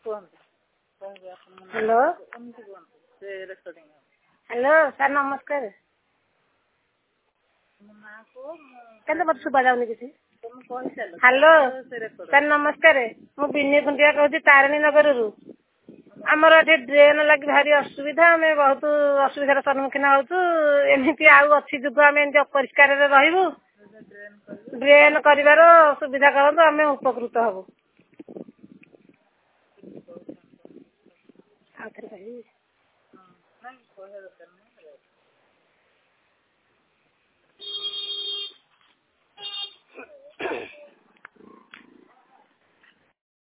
Hello hello sir ନମସ୍କାର। କେତେ ମତେ ଶୁଭା ଯାଉନି କିଛି। ହ୍ୟାଲୋ ସାର୍ ନମସ୍କାର। ମୁଁ ବିନୟ କୁଣ୍ଡିଆ କହୁଛି ତାରିଣୀ ନଗରରୁ। ଆମର ଏଠି ଡ୍ରେନ ଲାଗି ଭାରି ଅସୁବିଧା। ଆମେ ବହୁତ ଅସୁବିଧାର ସମ୍ମୁଖୀନ ହଉଛୁ। ଏମିତି ଆଉ ଅଛି ଯୁଗ ଆମେ ଏମିତି ଅପରିଷ୍କାରରେ ରହିବୁ। ଡ୍ରେନ କରିବାର ସୁବିଧା କରନ୍ତୁ, ଆମେ ଉପକୃତ ହବୁ। ଆଉ ଥରେ କହିବି।